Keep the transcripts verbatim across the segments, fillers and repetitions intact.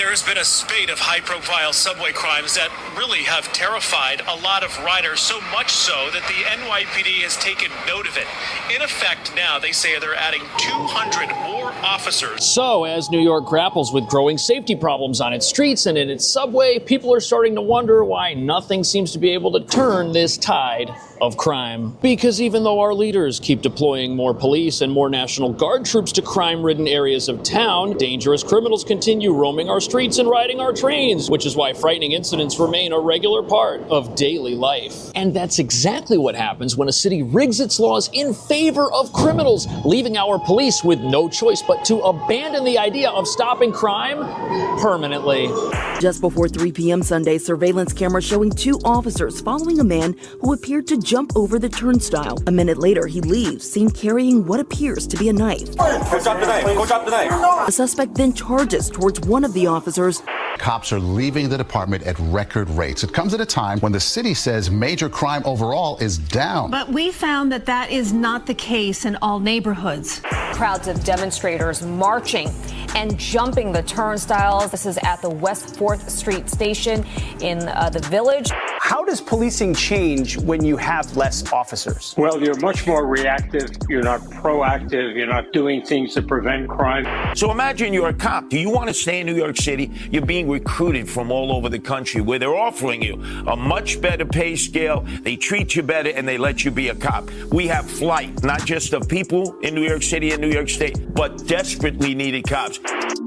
There has been a spate of high-profile subway crimes that really have terrified a lot of riders, so much so that the N Y P D has taken note of it. In effect, now they say they're adding two hundred more officers. So, as New York grapples with growing safety problems on its streets and in its subway, people are starting to wonder why nothing seems to be able to turn this tide of crime. Because even though our leaders keep deploying more police and more National Guard troops to crime-ridden areas of town, dangerous criminals continue roaming our streets and riding our trains, which is why frightening incidents remain a regular part of daily life. And that's exactly what happens when a city rigs its laws in favor of criminals, leaving our police with no choice but to abandon the idea of stopping crime permanently. Just before three p.m. Sunday, surveillance cameras showing two officers following a man who appeared to jump over the turnstile. A minute later, he leaves, seen carrying what appears to be a knife. Go drop the knife. Go drop the knife. The suspect then charges towards one of the officers. Cops are leaving the department at record rates. It comes at a time when the city says major crime overall is down. But we found that that is not the case in all neighborhoods. Crowds of demonstrators marching and jumping the turnstiles. This is at the West fourth Street station in uh, the Village. How does policing change when you have less officers? Well, you're much more reactive. You're not proactive. You're not doing things to prevent crime. So imagine you're a cop. Do you want to stay in New York City? You're being recruited from all over the country where they're offering you a much better pay scale. They treat you better and they let you be a cop. We have flight, not just of people in New York City and New York State, but desperately needed cops.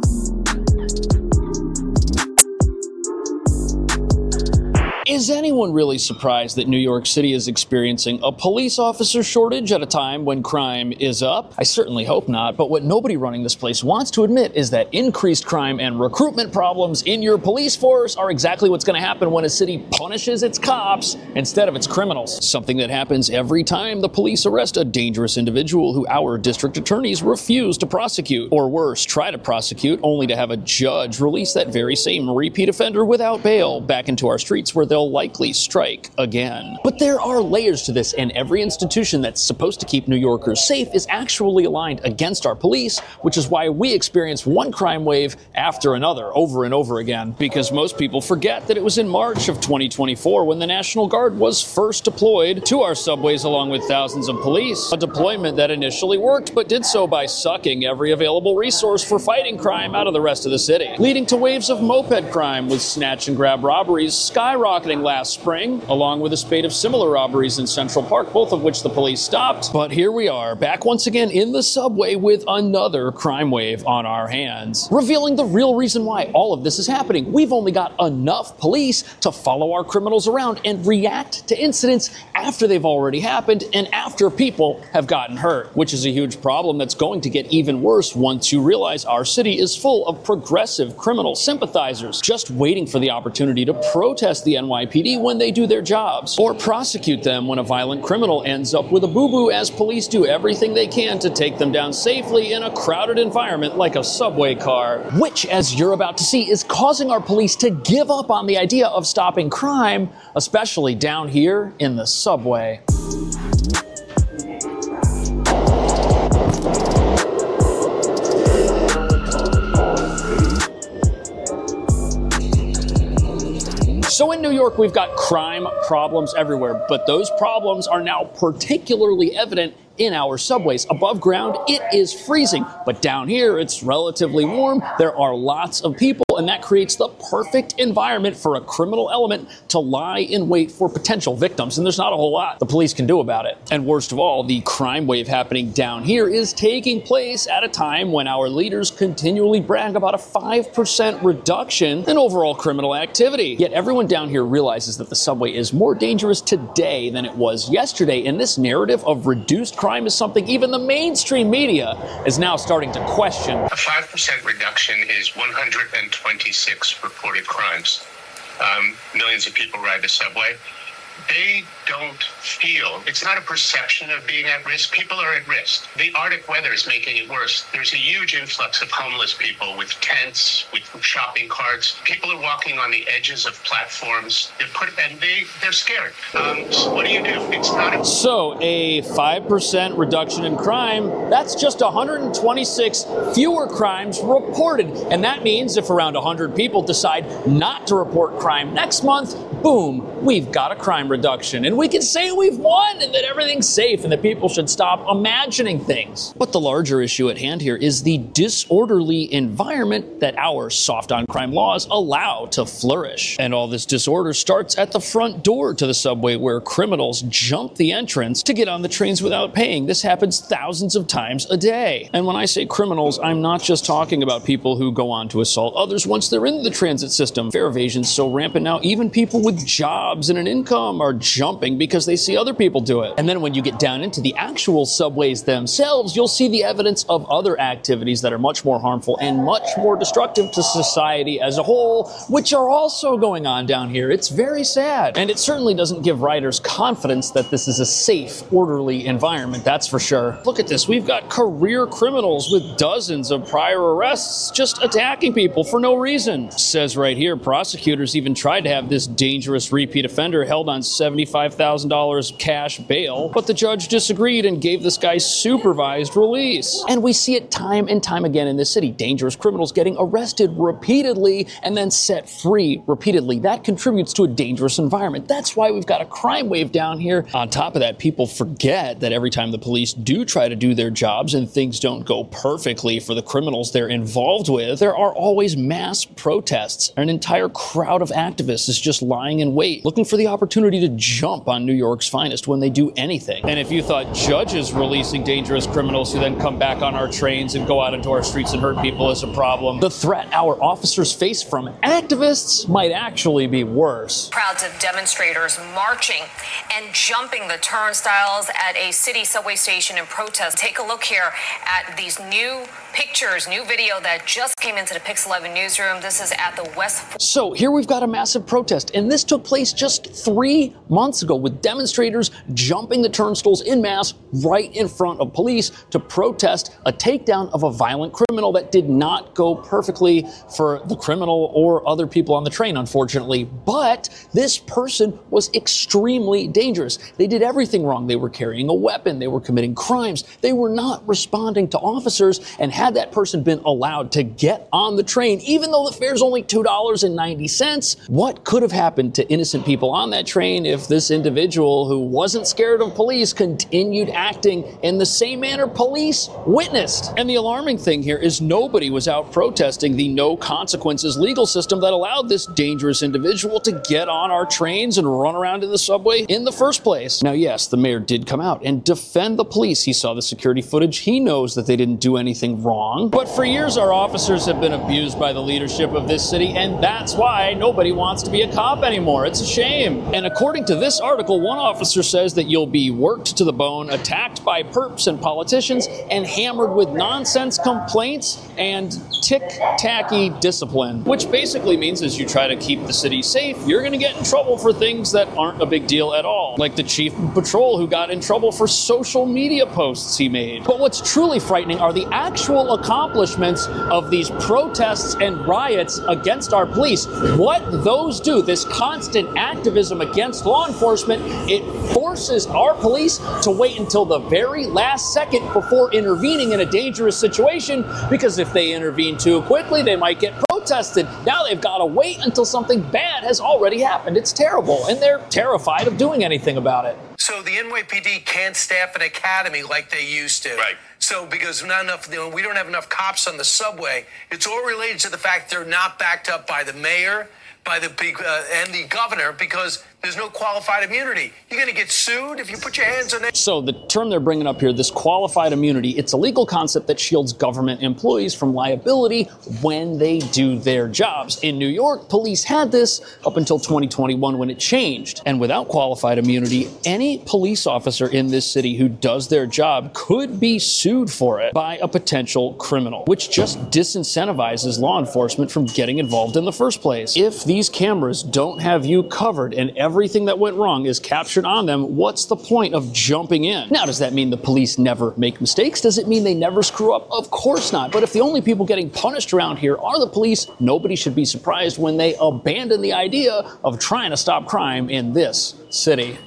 Is anyone really surprised that New York City is experiencing a police officer shortage at a time when crime is up? I certainly hope not, but what nobody running this place wants to admit is that increased crime and recruitment problems in your police force are exactly what's going to happen when a city punishes its cops instead of its criminals. Something that happens every time the police arrest a dangerous individual who our district attorneys refuse to prosecute, or worse, try to prosecute, only to have a judge release that very same repeat offender without bail back into our streets where they'll likely strike again. But there are layers to this, and every institution that's supposed to keep New Yorkers safe is actually aligned against our police, which is why we experience one crime wave after another over and over again. Because most people forget that it was in March of twenty twenty-four when the National Guard was first deployed to our subways along with thousands of police. A deployment that initially worked, but did so by sucking every available resource for fighting crime out of the rest of the city, leading to waves of moped crime with snatch and grab robberies skyrocketing last spring, along with a spate of similar robberies in Central Park, both of which the police stopped. But here we are, back once again in the subway with another crime wave on our hands, revealing the real reason why all of this is happening. We've only got enough police to follow our criminals around and react to incidents after they've already happened and after people have gotten hurt, which is a huge problem that's going to get even worse once you realize our city is full of progressive criminal sympathizers just waiting for the opportunity to protest the N Y P D when they do their jobs, or prosecute them when a violent criminal ends up with a boo-boo, as police do everything they can to take them down safely in a crowded environment like a subway car, which, as you're about to see, is causing our police to give up on the idea of stopping crime, especially down here in the subway. So in New York, we've got crime problems everywhere, but those problems are now particularly evident in our subways. Above ground, it is freezing, but down here, it's relatively warm. There are lots of people, and that creates the perfect environment for a criminal element to lie in wait for potential victims, and there's not a whole lot the police can do about it. And worst of all, the crime wave happening down here is taking place at a time when our leaders continually brag about a five percent reduction in overall criminal activity. Yet everyone down here realizes that the subway is more dangerous today than it was yesterday, and this narrative of reduced crime Crime is something even the mainstream media is now starting to question. A five percent reduction is one hundred twenty-six reported crimes. Um, millions of people ride the subway. they don't feel, it's not a perception of being at risk. People are at risk. The Arctic weather is making it worse. There's a huge influx of homeless people with tents, with shopping carts. People are walking on the edges of platforms. They're put, and they, they're scared. Um, so what do you do? It's not a... So a five percent reduction in crime, that's just one hundred twenty-six fewer crimes reported. And that means if around one hundred people decide not to report crime next month, boom, we've got a crime reduction. And we can say we've won and that everything's safe and that people should stop imagining things. But the larger issue at hand here is the disorderly environment that our soft on crime laws allow to flourish. And all this disorder starts at the front door to the subway, where criminals jump the entrance to get on the trains without paying. This happens thousands of times a day. And when I say criminals, I'm not just talking about people who go on to assault others once they're in the transit system. Fare evasion's so rampant now, even people with jobs and an income are jumping because they see other people do it. And then when you get down into the actual subways themselves, you'll see the evidence of other activities that are much more harmful and much more destructive to society as a whole, which are also going on down here. It's very sad. And it certainly doesn't give riders confidence that this is a safe, orderly environment, that's for sure. Look at this. We've got career criminals with dozens of prior arrests just attacking people for no reason. It says right here, prosecutors even tried to have this dangerous repeat offender held on seventy-five thousand dollars cash bail, but the judge disagreed and gave this guy supervised release. And we see it time and time again in this city. Dangerous criminals getting arrested repeatedly and then set free repeatedly. That contributes to a dangerous environment. That's why we've got a crime wave down here. On top of that, people forget that every time the police do try to do their jobs and things don't go perfectly for the criminals they're involved with, there are always mass protests. An entire crowd of activists is just lying in wait, looking for the opportunity to jump on New York's finest when they do anything. And if you thought judges releasing dangerous criminals who then come back on our trains and go out into our streets and hurt people is a problem, the threat our officers face from activists might actually be worse. Crowds of demonstrators marching and jumping the turnstiles at a city subway station in protest. Take a look here at these new pictures, new video that just came into the Pix eleven newsroom. This is at the West. So here we've got a massive protest, and this took place just three months ago with demonstrators jumping the turnstiles in mass right in front of police to protest a takedown of a violent criminal that did not go perfectly for the criminal or other people on the train, unfortunately. But this person was extremely dangerous. They did everything wrong. They were carrying a weapon. They were committing crimes. They were not responding to officers. And had that person been allowed to get on the train, even though the fare's only two dollars and ninety cents, what could have happened to innocent people on that train if this individual who wasn't scared of police continued acting in the same manner police witnessed? And the alarming thing here is nobody was out protesting the no consequences legal system that allowed this dangerous individual to get on our trains and run around in the subway in the first place. Now, yes, the mayor did come out and defend the police. He saw the security footage. He knows that they didn't do anything wrong. But for years, our officers have been abused by the leadership of this city, and that's why nobody wants to be a cop anymore. It's a shame. And according to this article, one officer says that you'll be worked to the bone, attacked by perps and politicians, and hammered with nonsense complaints and tick-tacky discipline, which basically means as you try to keep the city safe, you're going to get in trouble for things that aren't a big deal at all, like the chief of patrol who got in trouble for social media posts he made. But what's truly frightening are the actual accomplishments of these protests and riots against our police. What those do, this constant activism against law enforcement, it forces our police to wait until the very last second before intervening in a dangerous situation, because if they intervene too quickly, they might get protested. Now they've got to wait until something bad has already happened. It's terrible, and they're terrified of doing anything about it. So the N Y P D can't staff an academy like they used to. Right. So because not enough, you know, we don't have enough cops on the subway. It's all related to the fact they're not backed up by the mayor, by the uh, and the governor, because there's no qualified immunity. You're going to get sued if you put your hands on it. So the term they're bringing up here, this qualified immunity, it's a legal concept that shields government employees from liability when they do their jobs. In New York, police had this up until twenty twenty-one when it changed. And without qualified immunity, any police officer in this city who does their job could be sued for it by a potential criminal, which just disincentivizes law enforcement from getting involved in the first place. If these cameras don't have you covered and every everything that went wrong is captured on them, what's the point of jumping in? Now, does that mean the police never make mistakes? Does it mean they never screw up? Of course not. But if the only people getting punished around here are the police, nobody should be surprised when they abandon the idea of trying to stop crime in this city.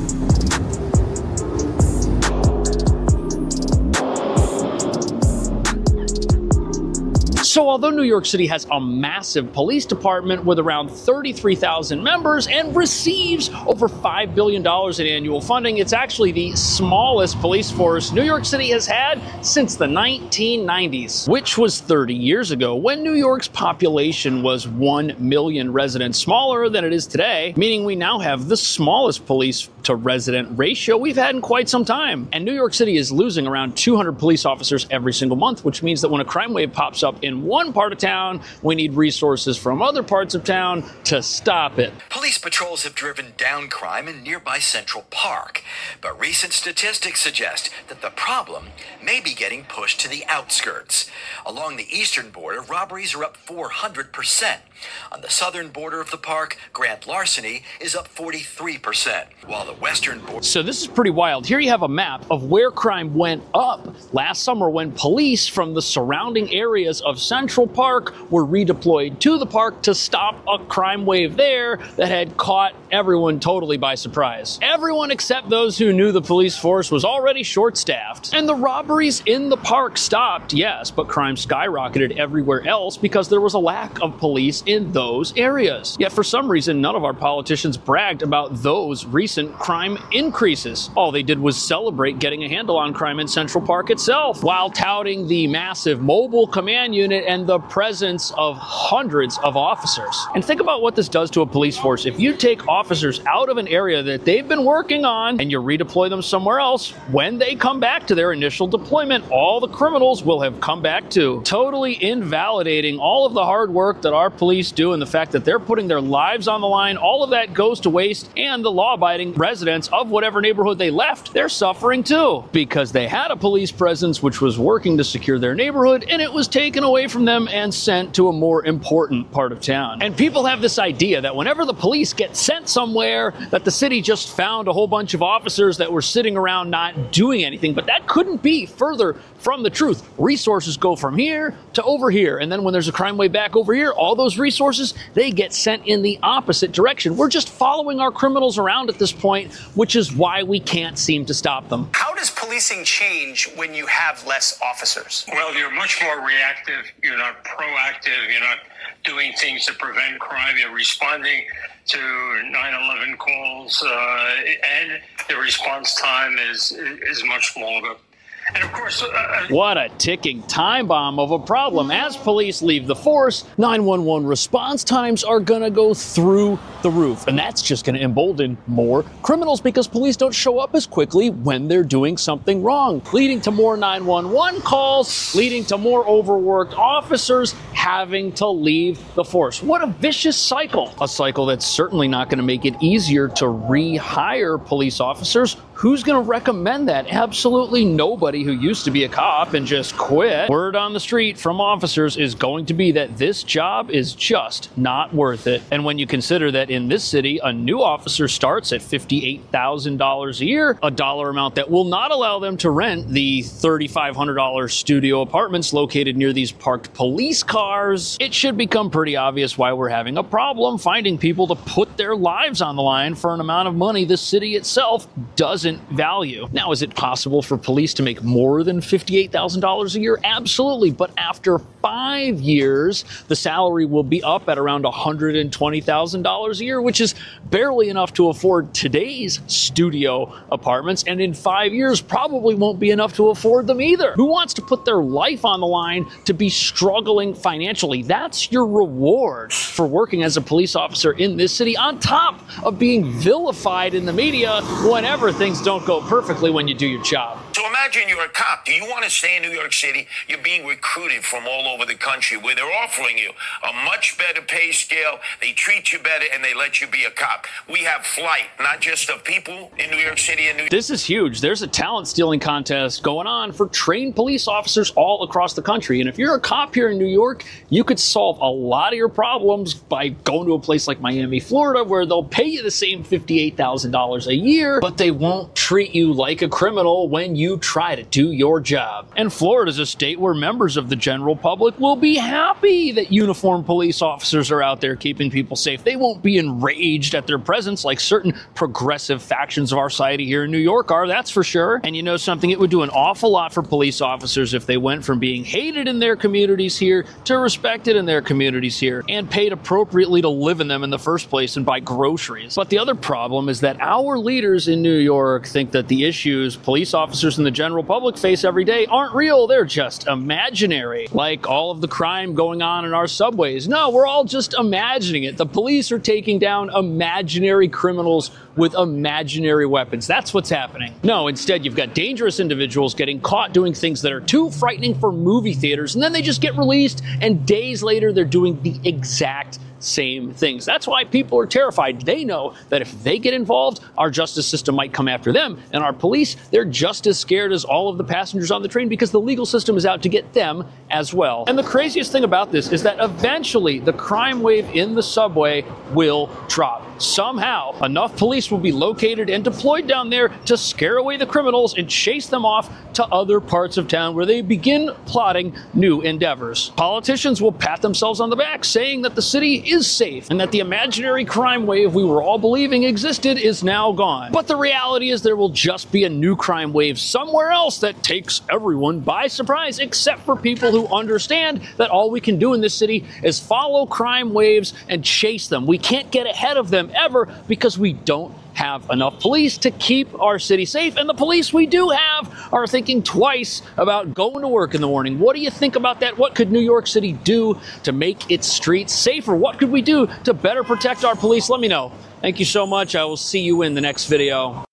So although New York City has a massive police department with around thirty-three thousand members and receives over five billion dollars in annual funding, it's actually the smallest police force New York City has had since the nineteen nineties, which was thirty years ago when New York's population was one million residents smaller than it is today, meaning we now have the smallest police to resident ratio we've had in quite some time. And New York City is losing around two hundred police officers every single month, which means that when a crime wave pops up in one part of town, we need resources from other parts of town to stop it. Police patrols have driven down crime in nearby Central Park, but recent statistics suggest that the problem may be getting pushed to the outskirts. Along the eastern border, robberies are up four hundred percent. On the southern border of the park, grand larceny is up forty-three percent, while the western border... So this is pretty wild. Here you have a map of where crime went up last summer when police from the surrounding areas of Central Park were redeployed to the park to stop a crime wave there that had caught everyone totally by surprise. Everyone except those who knew the police force was already short-staffed. And the robberies in the park stopped, yes, but crime skyrocketed everywhere else because there was a lack of police in those areas. Yet for some reason, none of our politicians bragged about those recent crime increases. All they did was celebrate getting a handle on crime in Central Park itself, while touting the massive mobile command unit and the presence of hundreds of officers. And think about what this does to a police force. If you take officers out of an area that they've been working on and you redeploy them somewhere else, when they come back to their initial deployment, all the criminals will have come back too, totally invalidating all of the hard work that our police do and the fact that they're putting their lives on the line. All of that goes to waste, and the law-abiding residents of whatever neighborhood they left, they're suffering too, because they had a police presence which was working to secure their neighborhood, and it was taken away from them and sent to a more important part of town. And people have this idea that whenever the police get sent somewhere, that the city just found a whole bunch of officers that were sitting around not doing anything, but that couldn't be further from the truth. Resources go from here to over here, and then when there's a crime wave back over here, all those resources, they get sent in the opposite direction. We're just following our criminals around at this point, which is why we can't seem to stop them. How does policing change when you have less officers? Well, you're much more reactive. You're not proactive. You're not doing things to prevent crime. You're responding to nine eleven calls, uh, and the response time is is much longer. And of course, uh, what a ticking time bomb of a problem. As police leave the force, nine one one response times are going to go through the roof. And that's just going to embolden more criminals because police don't show up as quickly when they're doing something wrong, leading to more nine one one calls, leading to more overworked officers having to leave the force. What a vicious cycle. A cycle that's certainly not going to make it easier to rehire police officers. Who's going to recommend that? Absolutely nobody who used to be a cop and just quit. Word on the street from officers is going to be that this job is just not worth it. And when you consider that in this city, a new officer starts at fifty-eight thousand dollars a year, a dollar amount that will not allow them to rent the three thousand five hundred dollars studio apartments located near these parked police cars, it should become pretty obvious why we're having a problem finding people to put their lives on the line for an amount of money the city itself doesn't value. Now, is it possible for police to make more than fifty-eight thousand dollars a year? Absolutely. But after five years, the salary will be up at around one hundred twenty thousand dollars a year, which is barely enough to afford today's studio apartments. And in five years, probably won't be enough to afford them either. Who wants to put their life on the line to be struggling financially? That's your reward for working as a police officer in this city, on top of being vilified in the media whenever things don't go perfectly when you do your job. So So imagine you're a cop. Do you want to stay in New York City? You're being recruited from all over the country where they're offering you a much better pay scale. They treat you better and they let you be a cop. We have flight, not just of people in New York City and New York. This is huge. There's a talent stealing contest going on for trained police officers all across the country. And if you're a cop here in New York, you could solve a lot of your problems by going to a place like Miami, Florida, where they'll pay you the same fifty-eight thousand dollars a year, but they won't treat you like a criminal when you try to do your job. And Florida's a state where members of the general public will be happy that uniformed police officers are out there keeping people safe. They won't be enraged at their presence like certain progressive factions of our society here in New York are, that's for sure. And you know something, it would do an awful lot for police officers if they went from being hated in their communities here to respected in their communities here and paid appropriately to live in them in the first place and buy groceries. But the other problem is that our leaders in New York think that the issues police officers and the general public face every day aren't real. They're just imaginary. Like all of the crime going on in our subways. No, we're all just imagining it. The police are taking down imaginary criminals with imaginary weapons. That's what's happening. No, instead you've got dangerous individuals getting caught doing things that are too frightening for movie theaters, and then they just get released, and days later they're doing the exact same things. That's why people are terrified. They know that if they get involved, our justice system might come after them. And our police, they're just as scared as all of the passengers on the train because the legal system is out to get them as well. And the craziest thing about this is that eventually the crime wave in the subway will drop. Somehow, enough police will be located and deployed down there to scare away the criminals and chase them off to other parts of town where they begin plotting new endeavors. Politicians will pat themselves on the back saying that the city is safe and that the imaginary crime wave we were all believing existed is now gone. But the reality is there will just be a new crime wave somewhere else that takes everyone by surprise, except for people who understand that all we can do in this city is follow crime waves and chase them. We can't get ahead of them ever because we don't have enough police to keep our city safe, and the police we do have are thinking twice about going to work in the morning. What do you think about that? What could New York City do to make its streets safer? What could we do to better protect our police? Let me know. Thank you so much. I will see you in the next video.